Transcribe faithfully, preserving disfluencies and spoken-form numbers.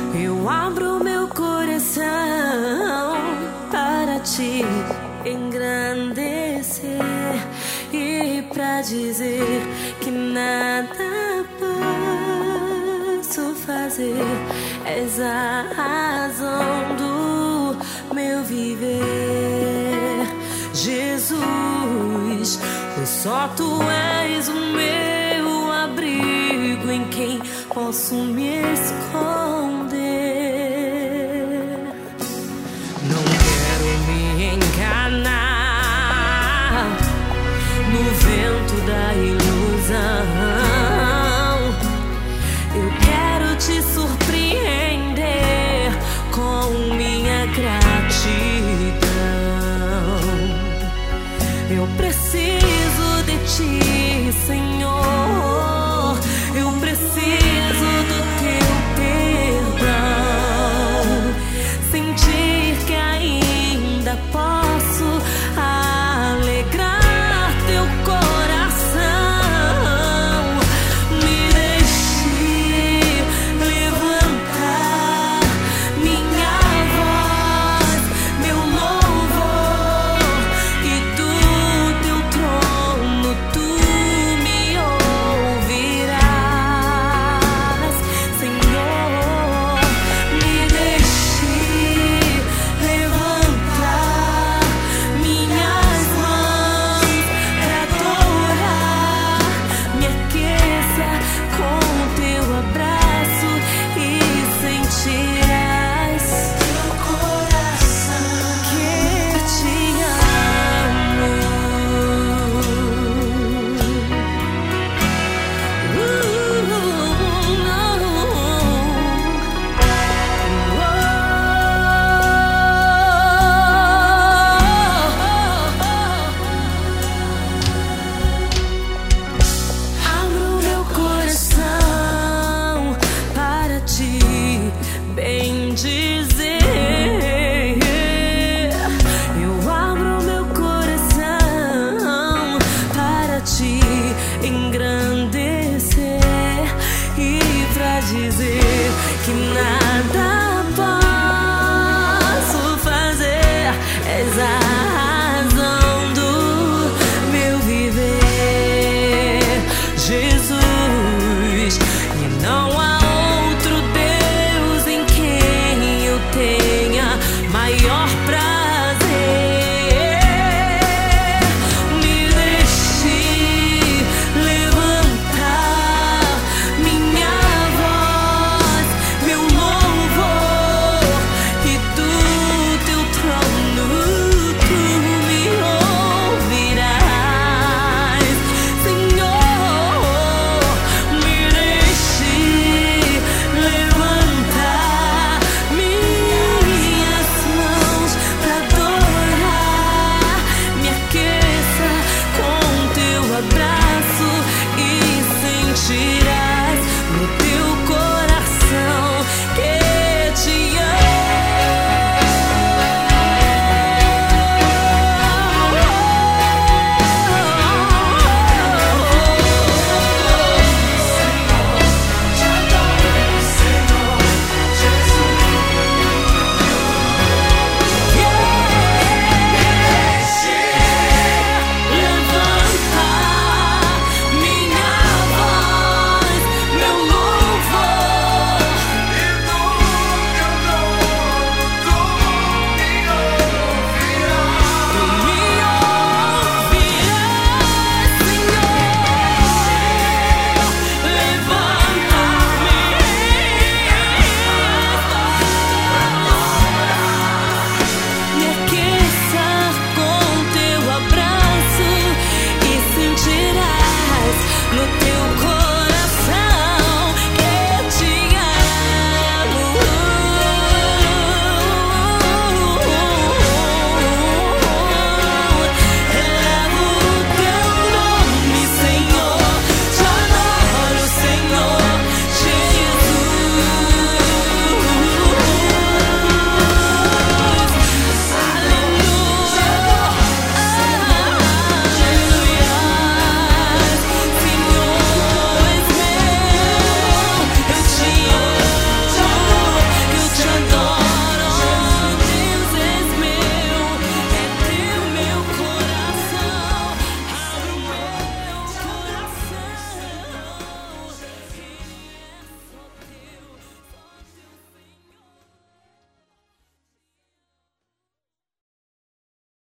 Eu abro meu coração para te engrandecer e pra dizer que nada posso fazer. És a razão do meu viver, Jesus, pois só tu és o meu abrigo, em quem posso me esconder. Não quero me enganar no vento da ilusão. Eu quero te surpreender com minha gratidão. Eu preciso de ti, Senhor. Eu preciso do teu perdão. Sentir que ainda posso alegrar teu coração. Me deixe levantar minha voz, meu louvor, e do teu trono tu me ouvirás, Senhor. Me deixe levantar minhas mãos para adorar. Me aqueça com teu abraço e sentirás teu coração que te amo. Abro meu coração para te bendizer